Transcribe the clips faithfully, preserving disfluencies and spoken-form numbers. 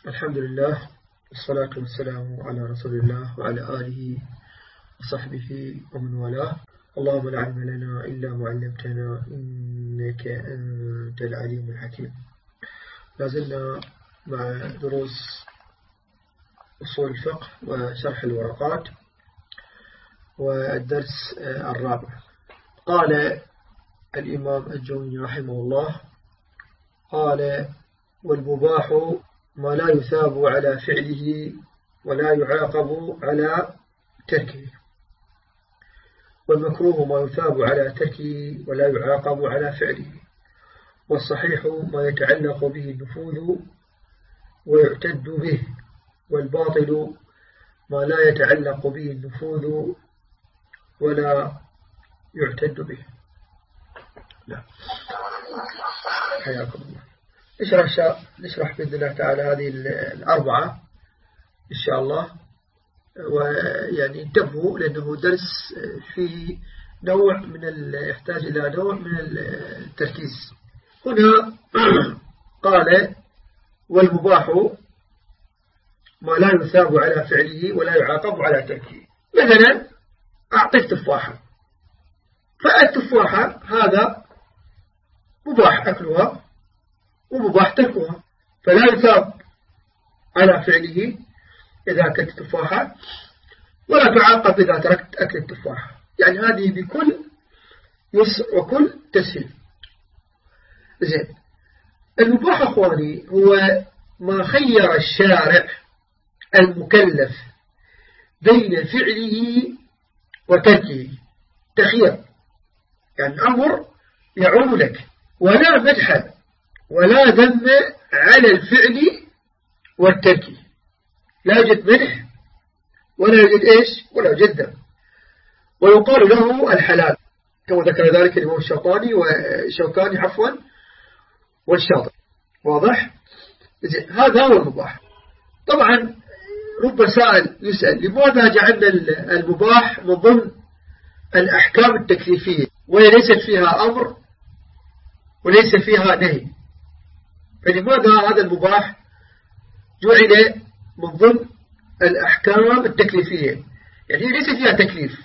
الحمد لله والصلاة والسلام على رسول الله وعلى آله وصحبه ومن والاه. اللهم لا علم لنا إلا ما علمتنا إنك أنت العليم الحكيم. لازلنا مع دروس أصول الفقه وشرح الورقات، والدرس الرابع. قال الإمام الجوني رحمه الله: قال: والمباح ما لا يثاب على فعله ولا يعاقب على تركه، والمكروه ما يثاب على تركه ولا يعاقب على فعله، والصحيح ما يتعلق به النفوذ ويعتد به، والباطل ما لا يتعلق به النفوذ ولا يعتد به. لا حياكم الله. نشرح نشرح بإذن الله تعالى هذه الأربعة إن شاء الله، ويعني انتبهوا لأنه درس فيه نوع من يحتاج إلى نوع من التركيز. هنا قال: والمباح ما لا يثاب على فعله ولا يعاقب على تركه. مثلا أعطيك تفاحة، فالتفاحة هذا مباح أكلها ومباح تركها، فلا يثاب على فعله إذا أكلت تفاحة ولا تعاقب إذا تركت أكل التفاحة. يعني هذه بكل يسر وكل تسهيل. زين، المباح أخواني هو ما خير الشارع المكلف بين فعله وتركه. تخير يعني أمر يعون لك، ولا مدح ولا ذم على الفعل والترك، لا يوجد مدح ولا يوجد إيش ولا يوجد ذم، ويقال له الحلال كما ذكر ذلك الإمام الشوكاني والشوكاني عفوا والشاطبي. واضح؟ هذا هو المباح. طبعا رب سائل يسأل: لماذا جعلنا المباح من ضمن الأحكام التكليفية وهي ليست فيها أمر وليس فيها نهي؟ فلماذا هذا المباح جعل من ضمن الأحكام التكليفية؟ يعني ليس فيها تكليف،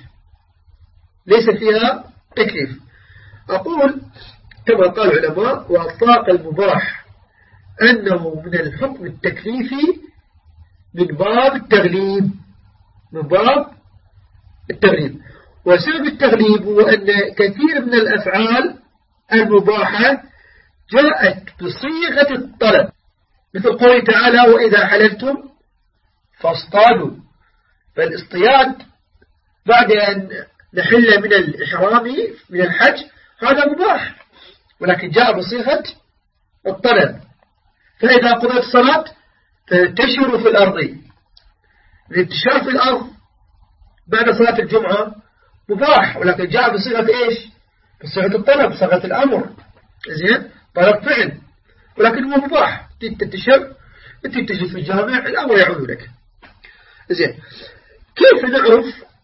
ليس فيها تكليف. أقول كما قال العلماء: وأطلاق المباح أنه من الحكم التكليفي من باب التغليب، من باب التغليب. وسبب التغليب هو أن كثير من الأفعال المباحة جاءت بصيغة الطلب، مثل قوله تعالى: وإذا حللتم فاصطادوا. فالاصطياد بعد أن نحل من الإحرام من الحج هذا مباح، ولكن جاء بصيغة الطلب. فإذا قضيت الصلاة فانتشروا في الأرض. الانتشار في الأرض بعد صلاة الجمعة مباح، ولكن جاء بصيغة إيش؟ بصيغة الطلب، بصيغة الأمر. زين، طلب فعل، ولكن هو مباح. تنتشر تنتشر في الجامع، الأمر يعود لك. زين، كيف نعرف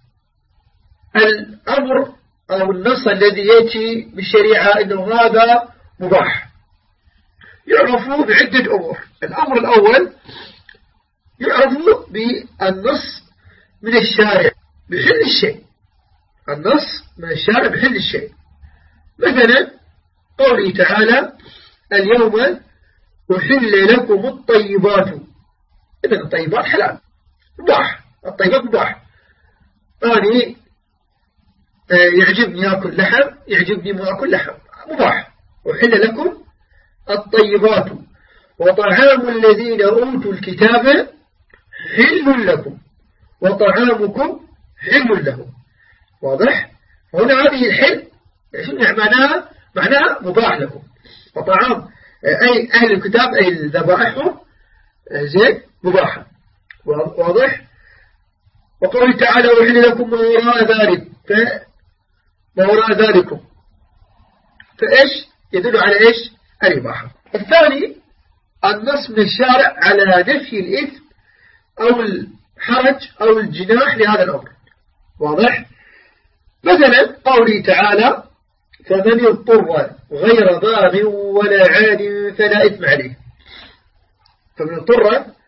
الأمر أو النص الذي يأتي بالشريعة إنه هذا مباح؟ يعرفه بعدة أمور. الأمر الأول يعرفه بالنص من الشارع بحل الشيء. النص من الشارع بحل الشيء. مثلا قوله تعالى: اليوم أحل لكم الطيبات. إذن الطيبات حلال مباح، الطيبات مباح. أنا يعجبني أكل لحم، يعجبني ما أكل لحم، مباح. أحل لكم الطيبات وطعام الذين أوتوا الكتاب حل لكم وطعامكم حل لهم. واضح؟ هنا هذه الحل معناها معناها مباح لكم، وطعام أي أهل الكتاب أي ذبائحهم زين مباحة. واضح؟ وقوله تعالى: وحل لكم ما وراء ذلك ما وراء ذلكم، فإيش يدل على إيش؟ الإباحة. الثاني النص من الشارع على نفي الإثم أو الحرج أو الجناح لهذا الأمر. واضح؟ مثلا قوله تعالى: فمن اضطر غير باغ ولا عاد فلا إثم عليه. فمن اضطر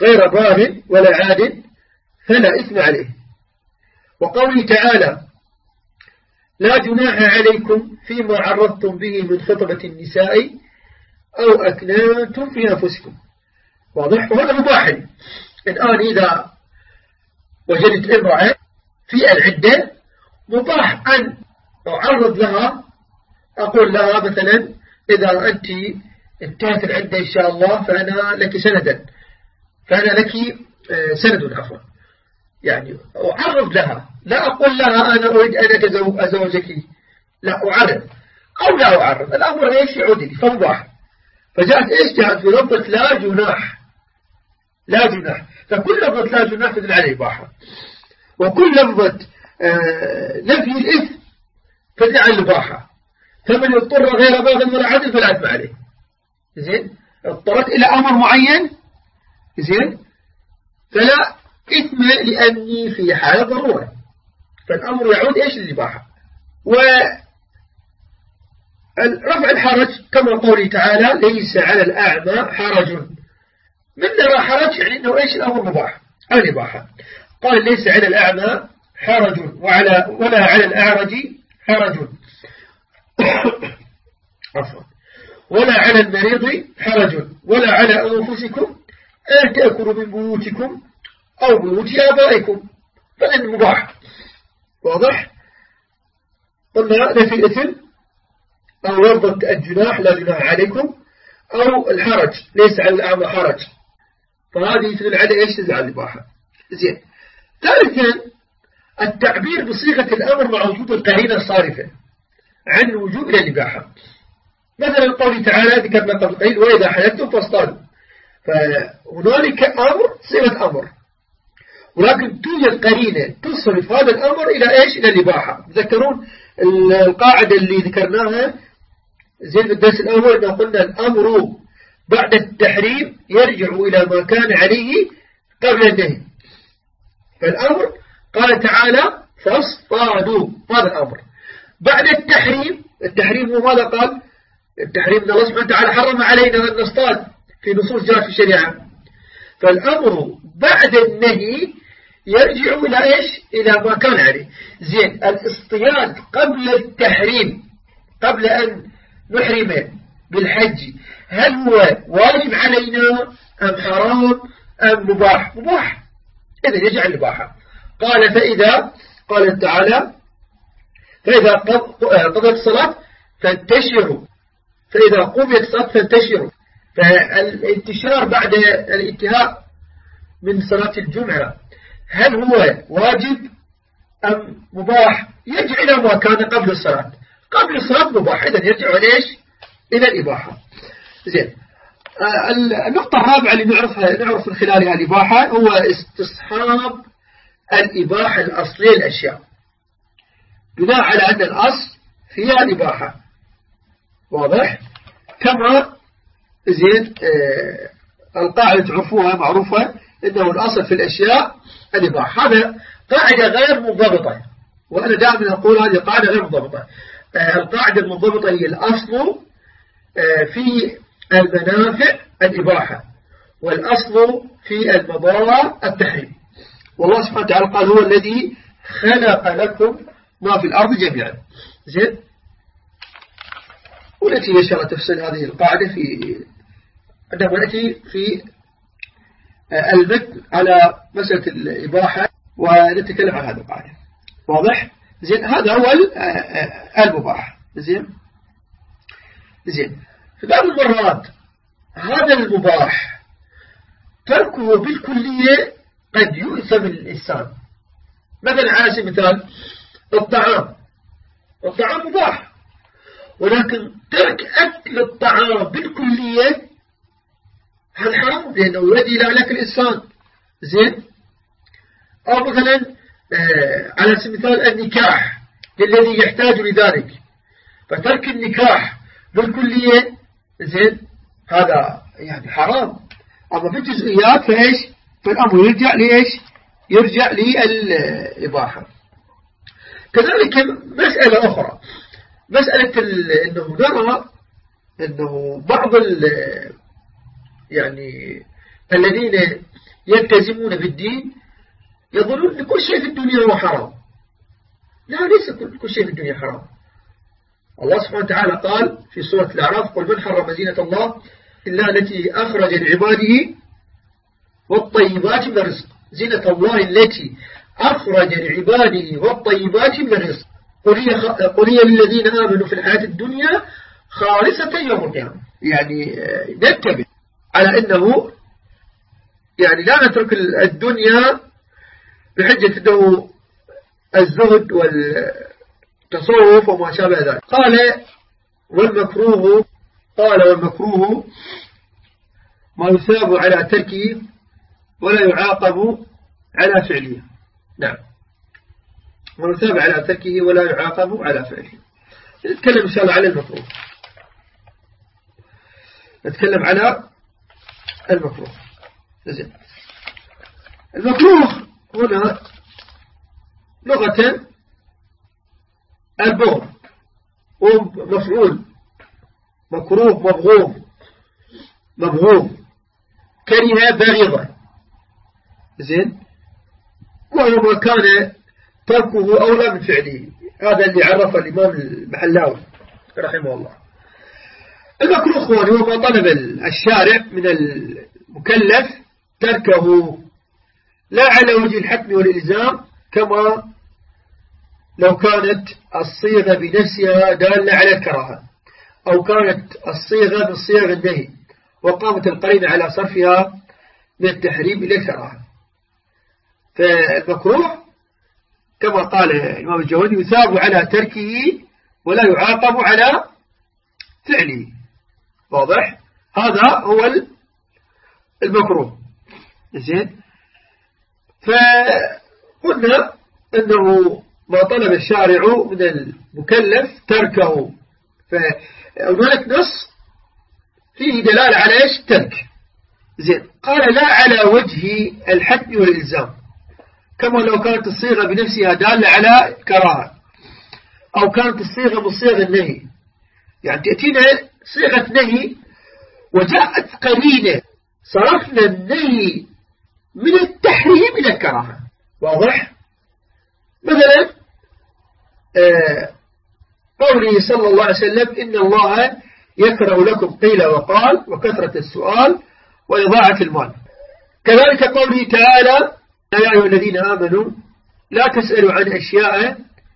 غير بار ولا عاد فلا إثم عليه. وقوله تعالى لا جناح عليكم فيما عرضتم به من خطبة النساء أو أكننتم في أنفسكم. واضح؟ وهذا مباح. الآن إذا وجدت امرأة في العدة مباح أن أعرض لها، أقول لها مثلا إذا أنت انتهت العدة إن شاء الله فأنا لك سندا، فأنا لك سند عفوا، يعني أعرض لها، لا أقول لها أنا أريد أن أزوجك، لا أعرض أو لا أعرض، الأمر إيش يعود لي فمباح. فجاءت إيش جاءت في لفظة لا جناح، لا جناح، فكل لفظة لا جناح تدل على الإباحة، وكل لفظة آه نفي الإثم تدل على الإباحة. فمن يضطر غير باغ ولا عدل فلا إثم عليه. زين، اضطرت إلى أمر معين زين فلا إثم لأني في حالة ضرورة، فالأمر يعود إيش للإباحة. ورفع الحرج كما قوله تعالى ليس على الأعمى حرج، من نرى حرج يعني أنه إيش الأمر مباح على الإباحة. قال ليس على الأعمى حرج وعلى ولا على الأعرج حرج عفوا ولا على المريض حرج ولا على أنفسكم أن تأكلوا من بيوتكم أو بيوت آبائكم، فإن مباح. واضح؟ قلنا نفي الإثم أو لفظة الجناح لا جناح عليكم أو الحرج ليس على الأعمى حرج، فهذه تدل على إيش؟ تدل على الإباحة. زين. ثالثا التعبير بصيغة الأمر مع وجود القرينة الصارفة عن الوجوب إلى الإباحة. مثلا قوله تعالى ذكرنا قبل قليل وإذا حللتم فاصطادوا، فهنالك أمر صيغة أمر، ولكن توجد قرينة تصرف هذا الأمر إلى إيش؟ إلى الإباحة. تذكرون القاعدة اللي ذكرناها زين في الدرس الأول أنه قلنا الأمر بعد التحريم يرجع إلى ما كان عليه قبل النهي. فالأمر قال تعالى فاصطادوا، هذا الأمر. بعد التحريم، التحريم هو ماذا قال؟ التحريم أن الله سبحانه وتعالى حرم علينا أن نصطاد في نصوص جاءت في الشريعة. فالأمر بعد النهي يرجع إلى إيش؟ إلى ما كان عليه. زين، الاصطياد قبل التحريم قبل أن نحرم بالحج هل هو واجب علينا أم حرام أم مباح؟ مباح، إذا يرجع الإباحة. قال فإذا قال تعالى فإذا قضت الصلاة فانتشروا، فإذا قضيت الصلاة فانتشروا. فالانتشار بعد الانتهاء من صلاة الجمعة هل هو واجب أم مباح؟ يرجع إلى ما كان قبل الصلاة. قبل الصلاة مباح، إذا يرجع ليش؟ إلى الإباحة. زين. النقطة الرابعة اللي نعرفها نعرف من خلالها الإباحة هو استصحاب الإباحة الأصلية الأشياء بناء على أن الأصل فيها الإباحة. واضح؟ كما زين آه القاعدة تعرفوها معروفة إنه الأصل في الأشياء الإباحة. هذا قاعدة غير منضبطة، وأنا دائما أقول هذه قاعدة غير منضبطة. آه القاعدة المنضبطة هي الأصل آه في المنافع الإباحة، والأصل في المضار التحريم. والله سبحانه وتعالى قال هو الذي خلق لكم ما في الأرض جميعا. زين. ونأتي إن شاء الله تفصيل هذه القاعدة في عندما نأتي في المتن على مسألة الإباحة ونتكلم عن هذه القاعدة. واضح؟ زين. هذا هو المباح. زين. زين. في بعض المرات هذا المباح تركه بالكلية قد يؤثم الإنسان. مثلا على سبيل المثال الطعام، الطعام مباح، ولكن ترك أكل الطعام بالكلية هذا حرام لأنه يؤدي إلى هلاك الإنسان. زين. أو مثلا آه على سبيل المثال النكاح للذي يحتاج لذلك، فترك النكاح بالكلية زين هذا يعني حرام. أما في الجزئيات فإيش؟ فالأمر يرجع لإيش؟ يرجع للإباحة. كذلك مسألة أخرى، مسألة أنه نرى أنه بعض يعني الذين يلتزمون بالدين يظنون أن كل شيء في الدنيا هو حرام. لا، ليس كل شيء في الدنيا حرام. الله سبحانه وتعالى قال في سورة الأعراف: قل من حرم زينة الله إلا التي أخرج لعباده والطيبات من الرزق. زينة الله التي أخرج لعباده والطيبات من الرزق قل هي للذين آمنوا في الحياة الدنيا خالصة يوم القيامة. يعني ننتبه على أنه يعني لا نترك الدنيا بحجة أنه الزهد والتصوف وما شابه ذلك. قال والمكروه قال والمكروه ما يثاب على تركه ولا يعاقب على فعله. نعم، ما يثاب على تركه ولا يعاقب على فعله. نتكلم إن شاء الله على المكروه. نتكلم على المكروه. زين. المكروه هنا لغة البغض، ومفعول مكروه مبغوض مبغوض كره بغيضة. زين. وهو ما كان تركه أولى من فعله. هذا اللي عرفه الإمام المحلاوي رحمه الله. المكروه هو ما طلب الشارع من المكلف تركه لا على وجه الحتم والإلزام، كما لو كانت الصيغة بنفسها دالة على الكراهة، أو كانت الصيغة من صيغ النهي وقامت القرينة على صرفها من التحريم إلى الكراهة. فالمكروه كما قال الإمام الجوادي يثاب على تركه ولا يعاقب على فعله. واضح؟ هذا هو المكروه. زين. فقلنا أنه ما طلب الشارع من المكلف تركه، فهناك نص فيه دلالة على إيش ترك. زين. قال لا على وجه الحتم والإلزام، كما لو كانت الصيغة بنفسها دالة على كراهة، أو كانت الصيغة من صيغ النهي. يعني تأتينا صيغة نهي وجاءت قرينة صرفنا النهي من التحريم إلى الكراهة. واضح؟ مثلا آه قوله صلى الله عليه وسلم: إن الله يكره لكم قيل وقال وكثرة السؤال وإضاعة المال. كذلك قوله تعالى: يا أيها الذين آمنوا لا تسألوا عن أشياء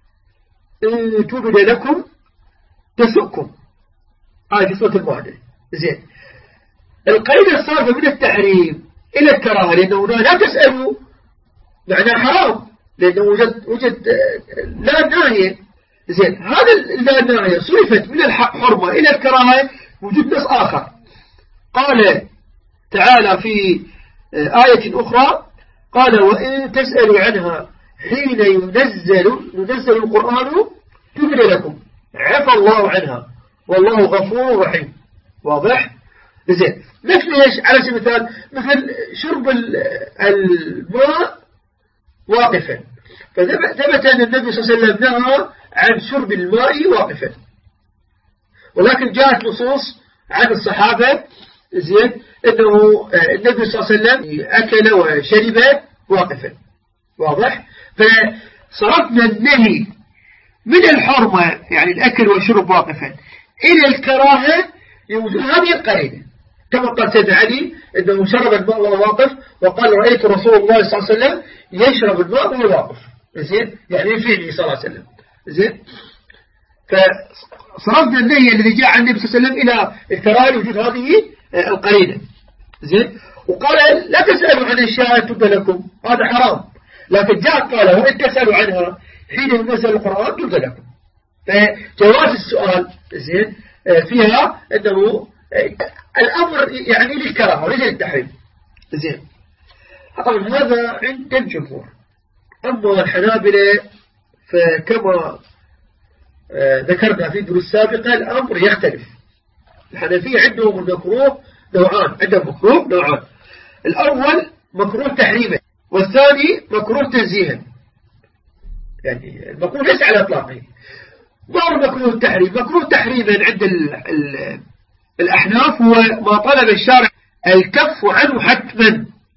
إن تبد لكم تسؤكم. آية في سورة المائدة. زين. القيد الصارفة من التحريم إلى الكراهة، لأنه لا تسألوا معناه حرام، لأنه وجد, وجد لا ناهية. زين. هذا لا ناهية صرفت من الحرمة إلى الكراهة وجود نص آخر. قال تعالى في آية أخرى: قال وإن تسألوا عنها حين ينزل ينزل القرآن تبد لكم عفى الله عنها والله غفور رحيم. واضح؟ زين. مثل ايش؟ على سبيل المثال مثل شرب الماء واقفا، فثبت أن النبي صلى الله عليه وسلم نهى عن شرب الماء واقفا، ولكن جاءت نصوص عن الصحابة زين أنه النبي صلى الله عليه وسلم أكل وشرب واقفا. واضح؟ فصرفنا النهي من الحرمة يعني الأكل والشرب واقفا إلى الكراهة لوجود هذه القرينة، كما قال سيدنا علي أنه شرب الماء وهو واقف، وقال رأيت رسول الله صلى الله عليه وسلم يشرب الماء وهو واقف. زين. يعني فعله صلى الله عليه وسلم. زين. فصرفنا النهي الذي جاء عن النبي صلى الله عليه وسلم إلى الكراهة لوجود هذه القرينة. زين. وقال لا تسألوا عن أشياء تبد لكم، هذا حرام، لكن جاء قال وإن تسألوا عنها حين ينزل القرآن تبد لكم. فجواز السؤال زين فيها أنه الأمر يعني للكراهة وليس للتحريم. زين. طبعا هذا عند الجمهور. أما الحنابلة فكما ذكرنا في الدروس السابقة الأمر يختلف. الحنفية عندهم المكروه نوعان، عندهم مكروه نوعان. الأول مكروه تحريما، والثاني مكروه تنزيها. يعني المكروه ليس على إطلاقه. ما هو مكروه التحريم؟ مكروه تحريما عند ال ال الأحناف هو ما طلب الشارع الكف عنه حتما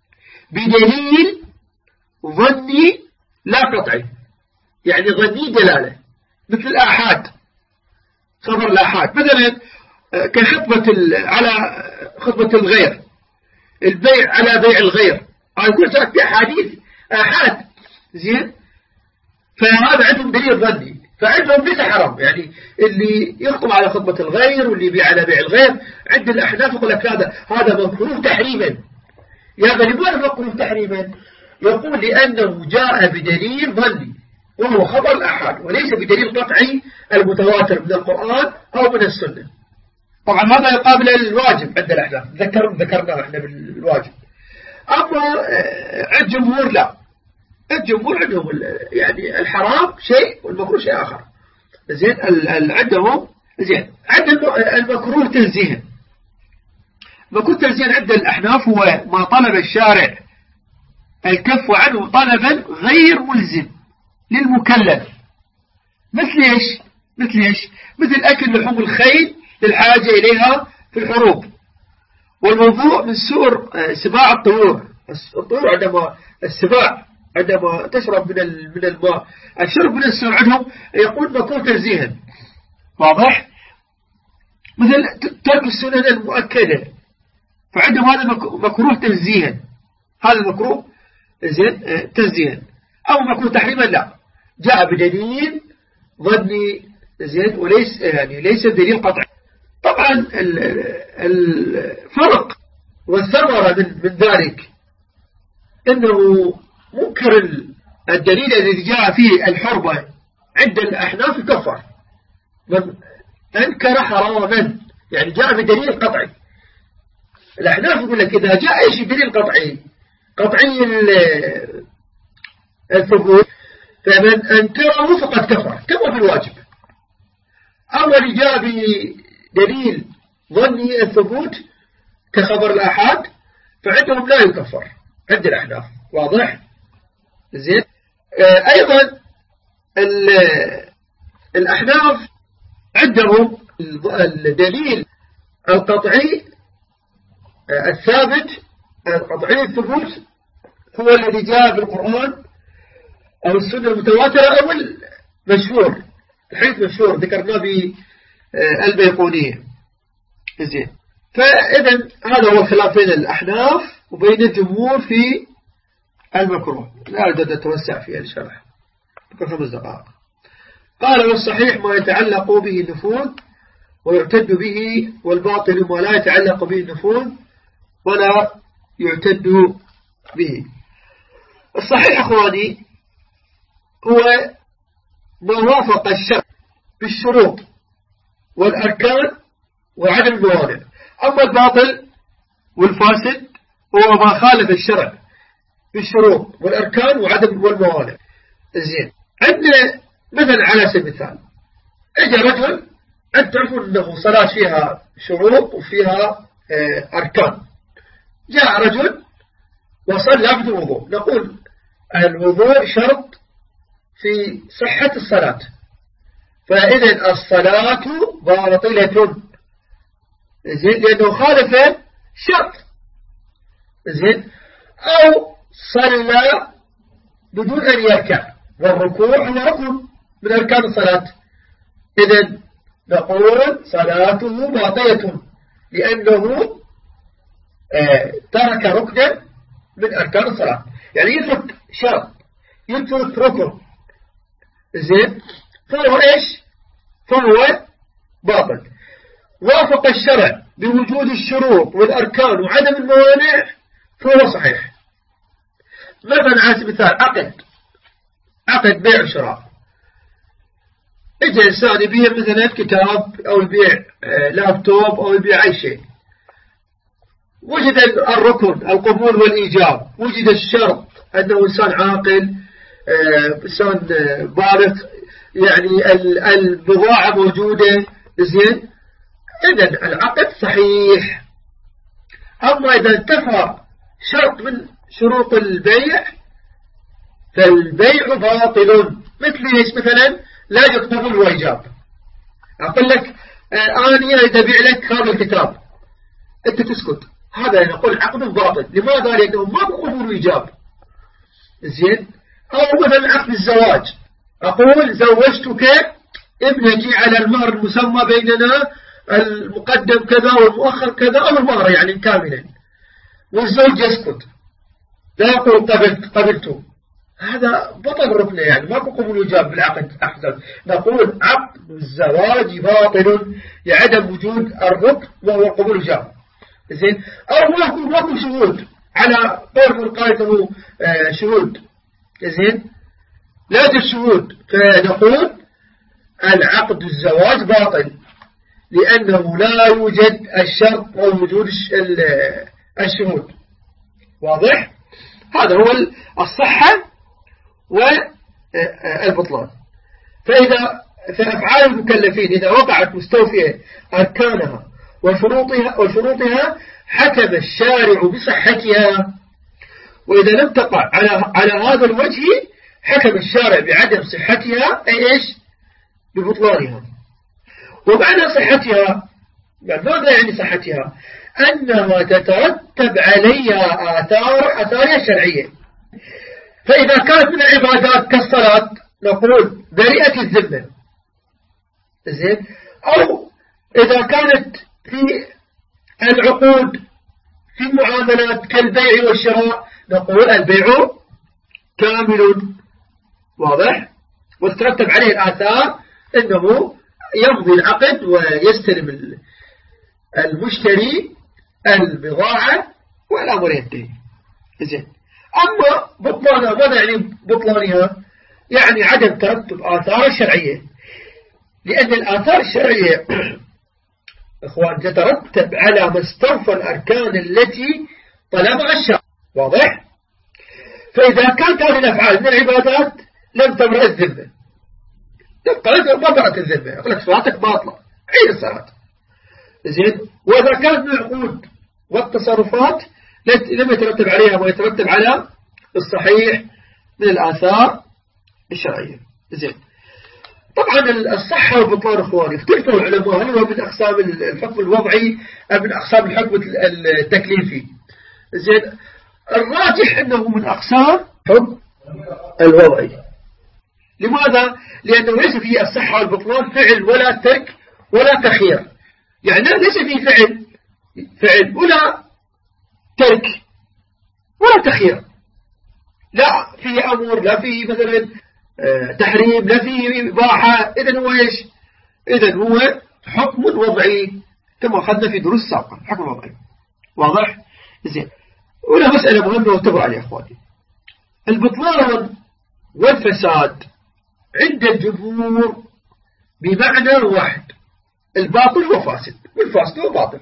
بدليل ظني لا قطعي، يعني ظني دلالة، مثل الآحاد، خبر الآحاد مثلا كخطبة على خطبة الغير، البيع على بيع الغير، هذا كل ساعة في أحاديث آحاد زين، فهذا عندهم دليل ظني، فعندهم ليس حرام، يعني اللي يخطب على خطبة الغير واللي يبيع على بيع الغير عند الأحناف يقول لك هذا هذا مكروه تحريما. يا بني لماذا مكروه تحريما؟ يقول لأنه جاء بدليل ظني وهو خبر الأحاد وليس بدليل قطعي المتواتر من القرآن أو من السنة. طبعا هذا يقابل الواجب عند الأحناف، ذكر ذكرناه احنا بالواجب. أما عند جمهور لا، الجمهور عندهم يعني الحرام شيء والمكروه شيء آخر. زين عندهم زين عند المكروه تنزيها. مكروه تنزيها عند الأحناف هو ما طلب الشارع الكف عنه طلبا غير ملزم للمكلف، مثل ايش مثل ايش مثل أكل لحوم الخيل للحاجة إليها في الحروب، والموضوع من سؤر سباع الطيور. الطيور عندما السباع عندما تشرب من من الماء، الشرب من السؤر عندهم يقول مكروه تنزيها، واضح؟ مثل ترك السنن المؤكدة، فعندهم هذا مكروه تنزيها، هذا مكروه زين تنزيها. أو مكروه تحريما لا، جاء بدليل ظني زين وليس يعني ليس دليل قطعي. طبعا الفرق والثمرة من, من ذلك أنه منكر الدليل الذي جاء فيه الحربة عند الأحناف يكفر، من أنكر حراما يعني جاء بدليل قطعي. الأحناف يقول لك إذا جاء إيش دليل قطعي قطعي الثبوت فمن أنكره فقد كفر كما في الواجب. أول جاء بدليل ظني الثبوت كخبر الآحاد فعندهم لا يكفر عند الأحناف، واضح؟ زين. آه أيضا الأحناف عندهم الدليل القطعي آه الثابت القطعي الثبوت هو الذي جاء بالقرآن أو السنة المتواترة أو المشهور، الحديث مشهور ذكرناه بالبيقونية. زين. فإذا هذا هو الخلاف بين الأحناف وبين الجمهور في المكروه، لا أريد أن أتوسع في الشرح خمس دقائق. قال والصحيح ما يتعلق به النفوذ ويعتد به، والباطل ما لا يتعلق به النفوذ ولا يعتد به. الصحيح أخواني هو ما وافق الشرع بالشروط والأركان وعدم الموانع. أما الباطل والفاسد هو ما خالف الشرع بالشروط والأركان وعدم والموانع. زين. عندنا مثلا على سبيل المثال اجى رجل، أنت تعرفون أنه صلاة فيها شروط وفيها أركان. جاء رجل وصلى بدون وضوء، نقول الوضوء شرط في صحة الصلاة، فإذا الصلاة باطلة زين لأنه خالف شرط. زين. أو صلى بدون أن يركع، والركوع هو ركن من أركان الصلاة، إذن نقول صلاته باطلة لأنه آه ترك ركنا من أركان الصلاة، يعني يترك شرط يترك ركن. زين. فهو إيش فهو باطل. وافق الشرع بوجود الشروط والأركان وعدم الموانع فهو صحيح. مثلا على سبيل المثال عقد عقد بيع وشراء، اجى إنسان يبيع مثلا كتاب أو يبيع لابتوب أو يبيع أي شيء، وجد الركن القبول والإيجاب، وجد الشرط أنه إنسان عاقل إنسان بالغ، يعني البضاعة موجودة. زين. إذن العقد صحيح. أما إذا انتفى شرط من شروط البيع فالبيع باطل. مثل إيش مثلا لا يقبل وإيجاب، أقول لك أنا أريد أبيع لك هذا الكتاب، أنت تسكت، هذا نقول عقد باطل. لماذا؟ لأنه ما قبول قبول إيجاب. زين. أو مثلا عقد الزواج، أقول زوجتك ابنتي على المهر المسمى بيننا المقدم كذا والمؤخر كذا أو المهر يعني كاملا، والزوج يسكت لا يقول قبلت قبلته، هذا بطل ركنه يعني ما قبول إيجاب بالعقد أحسن. نقول عقد الزواج باطل لعدم وجود الركن وهو قبول إيجاب. زين. أو ما يكون ماكو شهود على قول من قال له شهود. زين. لا توجد شهود، فنقول العقد الزواج باطل لأنه لا يوجد الشرط أو وجود الشهود. واضح؟ هذا هو الصحة والبطلان. فإذا فأفعال المكلفين إذا وقعت مستوفية أركانها وشروطها وشروطها حكم الشارع بصحتها، وإذا لم تقع على على هذا الوجه حكم الشارع بعدم صحتها، أي إيش؟ ببطلانها. ومعنى صحتها يعني ماذا يعني صحتها؟ أنها تترتب عليها آثار آثارها الشرعية. فإذا كانت من العبادات كالصلاة نقول بريئة الذمة. زين. أو إذا كانت في العقود في المعاملات كالبيع والشراء نقول البيع كامل. واضح؟ وتترتب عليه الآثار أنه يمضي العقد ويستلم المشتري البضاعة والأمر ينتهي. زين. أما بطلانها ماذا يعني بطلانها؟ يعني عدم ترتب آثار الشرعية، لأن الآثار الشرعية إخوان تترتب على ما استوفى الأركان التي طلبها الشرع. واضح؟ فإذا كانت هذه الأفعال من العبادات لم تبرأ الذمة، تبقى ما برأت الذمة، يقول لك صلاتك باطلة عيد الصلاة. زين. وإذا كانت من العقود والتصرفات لم يترتب عليها ما يترتب على الصحيح من الآثار الشرعية. زين. طبعا الصحة والبطلان إخواني اختلفوا العلماء هل هو من أقسام الحكم الوضعي أم من أقسام الحكم التكليفي. زين. الراجح أنه من أقسام الحكم الوضعي. لماذا؟ لأنه ليس فيه الصحة والبطلان فعل ولا ترك ولا تخير، يعني ليس فيه فعل فعل ولا ترك ولا تخير، لا فيه أمر لا فيه مثلا تحريم لا فيه إباحة. إذن هو إيش؟ إذن هو حكم وضعي كما أخذنا في دروس سابقة، حكم وضعي. واضح؟ زين. ولا مسألة مهمة واتبعوا عليها أخواني، البطلان والفساد عند الجمهور بمعنى واحد، الباطل هو فاسد والفاسد هو باطل.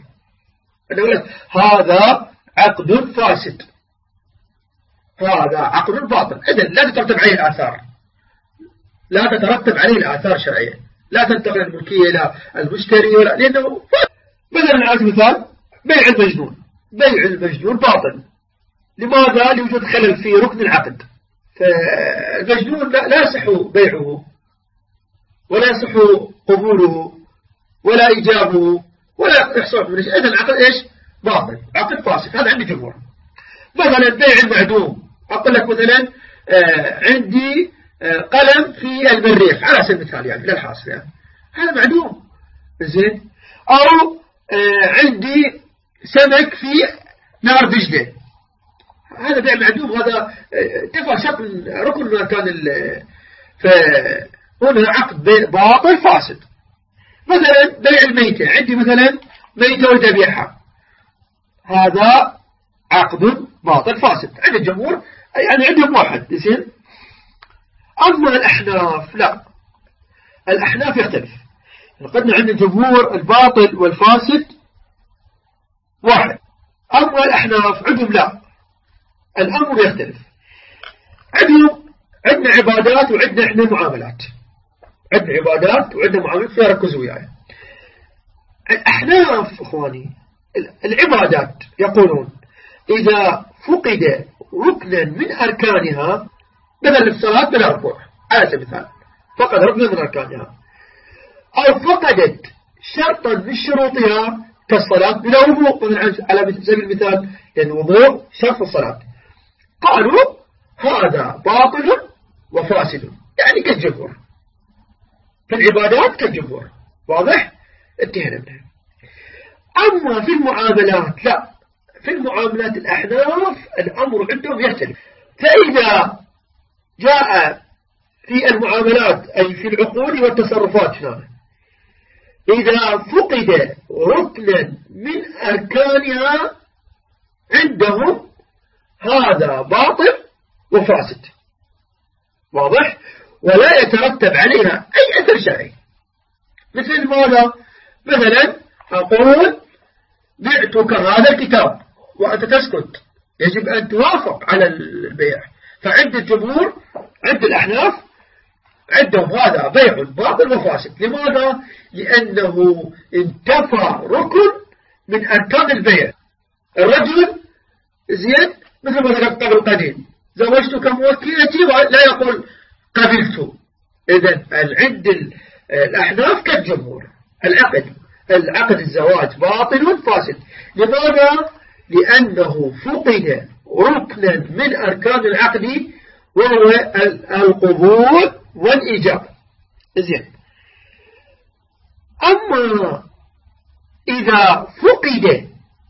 هذا عقد فاسد، هذا عقد باطل، إذن لا تترتب عليه الآثار، لا تترتب عليه الآثار الشرعية، لا تنتقل الملكية إلى المشتري ولا، لأنه مثلا على مثال بيع المجنون، بيع المجنون باطل. لماذا؟ لوجود خلل في ركن العقد، فالمجنون لا يصح بيعه ولا يصح قبوله ولا إيجابه ولا يحصل منه، إذن العقد إيش؟ باطل، عقد فاسد. هذا عندي جمهور. مثلا بيع المعدوم، أقول لك مثلا آه عندي آه قلم في المريخ على سبيل المثال يعني للحاصل يعني هذا معدوم. زين. أو آه عندي سمك في نهر دجلة، هذا بيع معدوم، هذا تفع شرط ركن من أركان ال فهنا عقد باطل فاسد. مثلا بيع الميتة، عندي مثلا ميتة وذبيحة، هذا عقد باطل فاسد عند الجمهور، يعني عندهم واحد. زين. أما الأحناف لا، الأحناف يختلف. قلنا عند الجمهور الباطل والفاسد واحد، أما الأحناف عندهم لا، الأمر يختلف. عندهم عندنا عبادات وعندنا إحنا معاملات، عندنا عبادات وعندنا معاملات فيها ركزوا وياي. الأحناف إخواني العبادات يقولون إذا فقد ركنا من أركانها، مثل الصلاة بلا ركوع على سبيل المثال، فقد ركنا من أركانها، أو فقدت شرطا من شروطها كالصلاة بلا وضوء على سبيل المثال، لأن الوضوء شرط الصلاة، قالوا هذا باطل وفاسد، يعني كالجمهور في العبادات كالجمهور. واضح؟ انتهينا منها. أما في المعاملات لا، في المعاملات الأحناف الأمر عندهم يختلف. فإذا جاء في المعاملات أي في العقول والتصرفات هنا إذا فقد ركنا من أركانها عندهم هذا باطل وفاسد. واضح؟ ولا يترتب عليها أي أثر شرعي. مثل ماذا؟ مثلا أقول بعتك هذا الكتاب وأنت تسكت، يجب أن توافق على البيع. فعند الجمهور عند الأحناف عندهم هذا بيع باطل وفاسد. لماذا؟ لأنه انتفى ركن من أركان البيع. الرجل زين مثل ما ذكرت قبل قليل زوجتك موكلتي لا يقول قبلت. إذن عند الأحناف كالجمهور العقد العقد الزواج باطل فاسد. لماذا؟ لأنه فقد ركنا من أركان العقد وهو القبول والإيجاب. زين. أما إذا فقد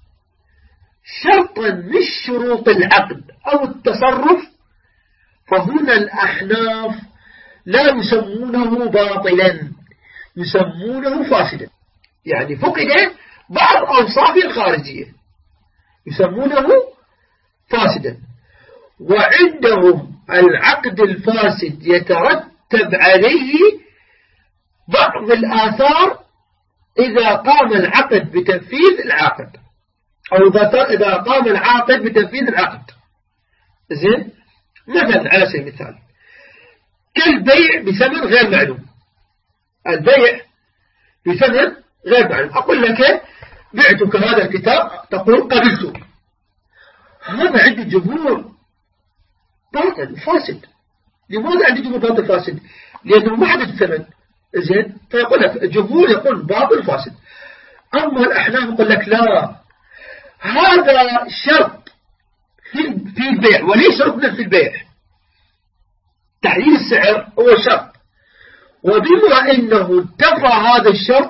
شرطا من شروط العقد أو التصرف فهنا الأحناف لا يسمونه باطلا، يسمونه فاسدا. يعني فقد بعض أوصافه الخارجية يسمونه فاسدا. وعندهم العقد الفاسد يترتب عليه بعض الآثار إذا قام العقد بتنفيذ العقد أو إذا قام العاقد بتنفيذ العقد. زين. مثلا على سبيل المثال كالبيع بثمن غير معلوم. البيع بثمن غير معلوم، أقول لك بعتك هذا الكتاب تقول قبلته، هذا عند الجمهور باطل فاسد. لماذا عند الجمهور باطل فاسد؟ لأنه ما حدد الثمن. زين. فيقول لك الجمهور يقول باطل فاسد. أما الأحناف يقول لك لا، هذا شرط في البيع وليس ركنا في البيع. تحديد السعر هو شرط، وبما أنه انتفى هذا الشرط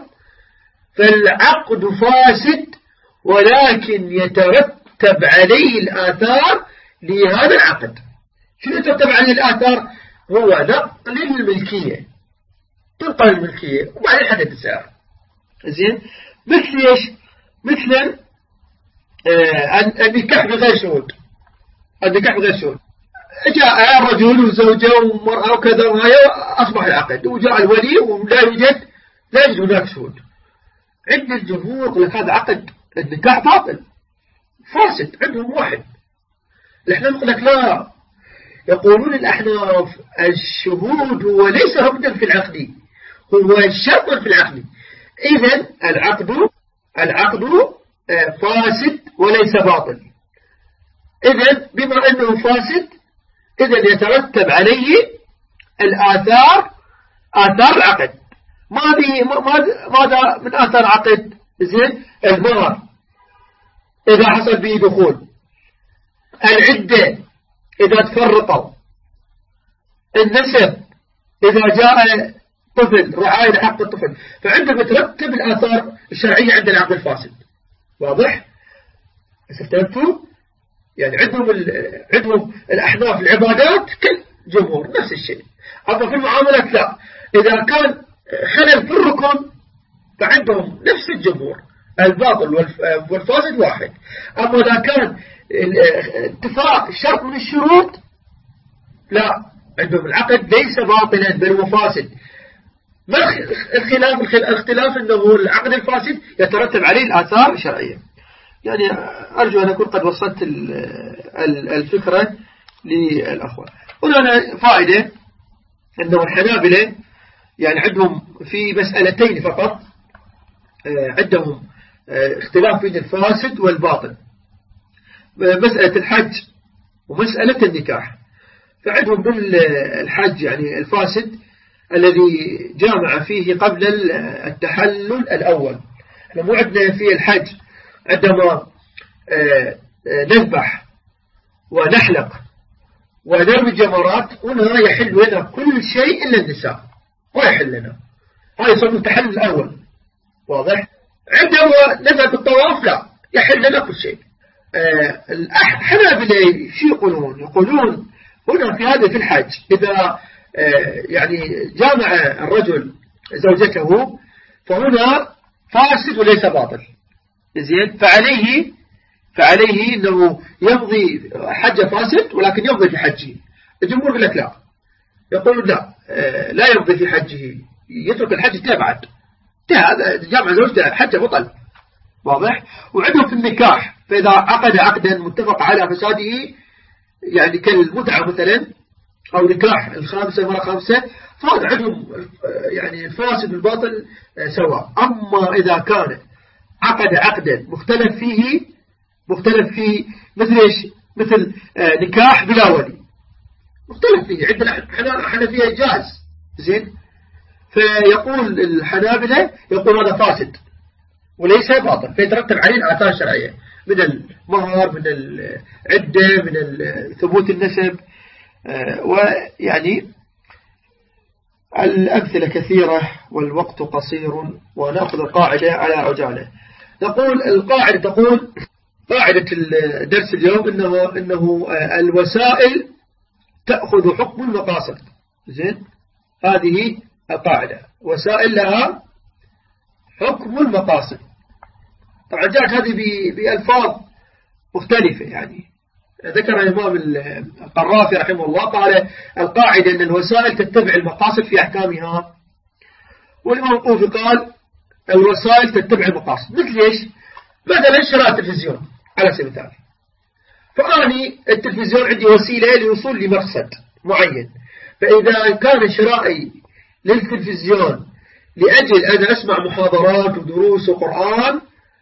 فالعقد فاسد، ولكن يترتب عليه الآثار لهذا العقد. شو يترتب عليه الآثار؟ هو نقل الملكية، تنقل الملكية وبعدين حدد السعر. زين. مثل ايش؟ مثلا آه النكاح بغير شهود. النكاح بغير شهود، جاء رجل وزوجة ومرأة وكذا وهي أصبح العقد، وجاء الولي ولا يوجد لا يوجد هناك شهود. عند الجمهور يقول لك هذا عقد النكاح باطل فاسد، عندهم واحد. الأحناف يقول لك لا، يقولون الأحناف الشهود هو ليس ركنا في العقد، هو شرط في العقد. إذن العقد العقد فاسد وليس باطل. إذن بما أنه فاسد إذن يترتب عليه الآثار آثار العقد. ماذا من آثار العقد؟ زين. المهر إذا حصل به دخول، العدة إذا تفرقوا، النسب إذا جاء طفل، رعاية حق الطفل. فعندما ترتب الآثار الشرعية عند العقد الفاسد. واضح؟ استفدتوا؟ يعني عندهم عندهم الأحناف العبادات كالجمهور نفس الشيء. أما في المعاملات لا، إذا كان خلل في الركن فعندهم نفس الجمهور، الباطل والفاسد واحد. أما إذا كان انتفاء شرط من الشروط لا، عندهم العقد ليس باطلا بل هو فاسد. ما الخلاف؟ الاختلاف أنه العقد الفاسد يترتب عليه الآثار الشرعية. يعني أرجو أن أكون قد وصلت الفكرة للأخوة. هنا فائدة أنه الحنابلة يعني عندهم في مسألتين فقط، عندهم اختلاف بين الفاسد والباطل، مسألة الحج ومسألة النكاح. فعندهم بالحج يعني الفاسد الذي جامع فيه قبل التحلل الأول. احنا مو عندنا في الحج عندما نذبح ونحلق ونرمي الجمرات، هنا يحل لنا كل شيء إلا النساء، ما يحل لنا، هذا يصير التحلل الأول. واضح؟ عندما نذهب الطواف لا يحل لنا كل شيء. آه الحنابلة شو يقولون؟ يقولون هنا في هذا في الحج إذا آه يعني جامع الرجل زوجته فهنا فاسد وليس باطل، زين، فعليه فعليه أنه يمضي حج فاسد ولكن يمضي في حجه. الجمهور يقول لك لا، يقولون لا آه لا يمضي في حجه، يترك الحج تبعد، هذا جامع زوجته حجه بطل. واضح؟ وعندهم في النكاح فإذا عقد عقدا متفق على فساده يعني كالمتعة مثلا أو نكاح الخامسة مرة خامسة، فهذا عندهم يعني الفاسد والباطل سواء. أما إذا كان عقد عقدا مختلف فيه مختلف فيه مثل إيش؟ مثل نكاح بلا ولي، مختلف فيه، عندنا حنفية جاز، زين، فيقول الحنابلة يقول هذا فاسد وليس باطل، فيترتب عليه الآثار الشرعية من المهر، من العدة، من ثبوت النسب، ويعني الأمثلة كثيرة والوقت قصير، ونأخذ القاعدة على عجالة. نقول القاعدة تقول قاعدة الدرس اليوم إنه, إنه الوسائل تأخذ حكم المقاصد، زين، هذه القاعدة، وسائل لها حكم المقاصد. طبعا جاءت هذه بألفاظ مختلفة، يعني ذكر الإمام القرافي رحمه الله قال القاعدة أن الوسائل تتبع المقاصد في أحكامها، والإمام القوفي قال الوسائل تتبع المقاصد. مثل إيش؟ مثلا شراء التلفزيون على سبيل المثال، فأني التلفزيون عندي وسيلة للوصول لمقصد معين، فإذا كان شرائي للتلفزيون لأجل أن أسمع محاضرات ودروس وقرآن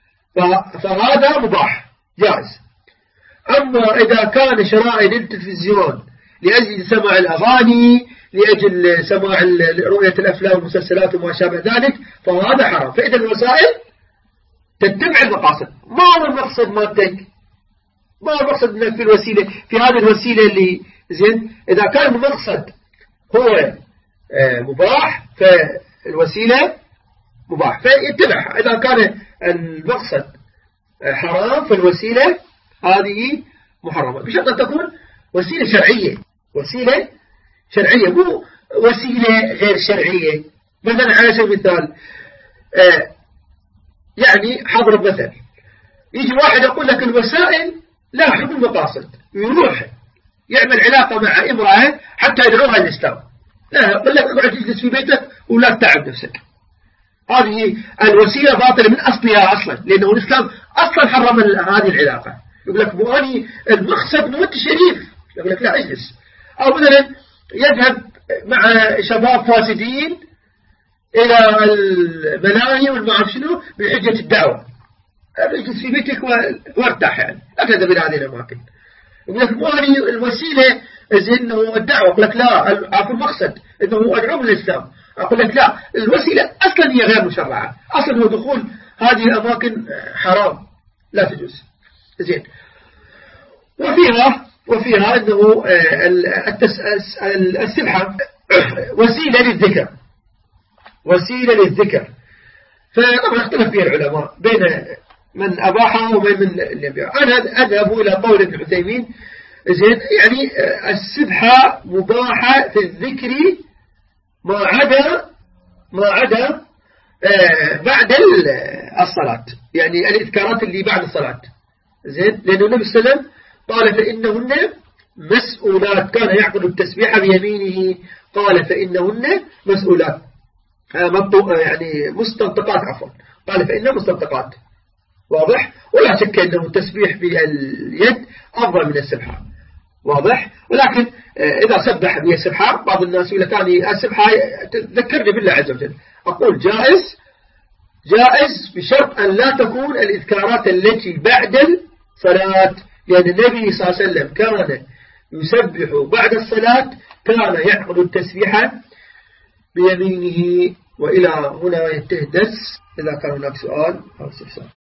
فهذا مباح جائز. أما إذا كان شرائي للتلفزيون لأجل سماع الأغاني، لأجل سماع رؤية الأفلام والمسلسلات وما شابه ذلك، فهذا حرام. فإذا الوسائل تتبع المقاصد. ما هو المقصد مالتك؟ ما هو المقصد منك في الوسيلة، في هذه الوسيلة اللي زين، إذا كان المقصد هو مباح فالوسيلة مباح فيتبعها، إذا كان المقصد حرام فالوسيلة هذه محرمة، بشرط أن تكون وسيلة شرعية، وسيلة شرعية، مو وسيلة غير شرعية. مثلا على سبيل المثال آه يعني حضرب مثل، يجي واحد يقول لك الوسائل لا حكم المقاصد، يروح يعمل علاقة مع امرأة حتى يدعوها الإسلام، لا يقول لك اقعد تجلس في بيتك ولا تتعب نفسك، هذه الوسيلة باطلة من أصلها أصلا، لأنه الإسلام أصلا حرم هذه العلاقة. يقول لك مؤني المقصد موت شريف، يقول لك لا اجلس. أو مثلا يذهب مع شباب فاسدين إلى الملاهي والمعرف شنو بحجة الدعوة، اجلس في بيتك وارتاح، يعني لا تذهب إلى هذه الأماكن. يقول لك مؤني الوسيلة إنه الدعوة، أقول لك لا، عارف المقصد إنه أدعو للإسلام، أقول لك لا، الوسيلة أصلا هي غير مشرعة، أصلا هو دخول هذه الأماكن حرام لا تجوز، زين. وفيها وفيها أنه السبحة وسيلة للذكر، وسيلة للذكر، فطبعا اختلف فيها العلماء بين من أباحها ومن من اللي يبيعها. أنا أذهب إلى قول ابن عثيمين، زين، يعني السبحة مباحة في الذكر ما عدا ما عدا آه بعد الصلاة، يعني الإذكارات اللي بعد الصلاة، زين، لأن النبي صلى الله عليه وسلم قال فإنهن مسؤولات، كان يعقد التسبيح بيمينه، قال فإنهن مسؤولات، آه يعني مستنطقات، عفوا، قال فإنها مستنطقات. واضح؟ ولا شك أنه التسبيح باليد أفضل من السبحة، واضح؟ ولكن إذا سبح به السبحة، بعض الناس يقول لك أنا السبحة تذكرني بالله عز وجل، أقول جائز جائز بشرط أن لا تكون الإذكارات التي بعد الصلاة، لأن النبي صلى الله عليه وسلم كان يسبح بعد الصلاة، كان يعقد التسبيح بيمينه. وإلى هنا ينتهي الدرس، إذا كان هناك سؤال أو استفسار.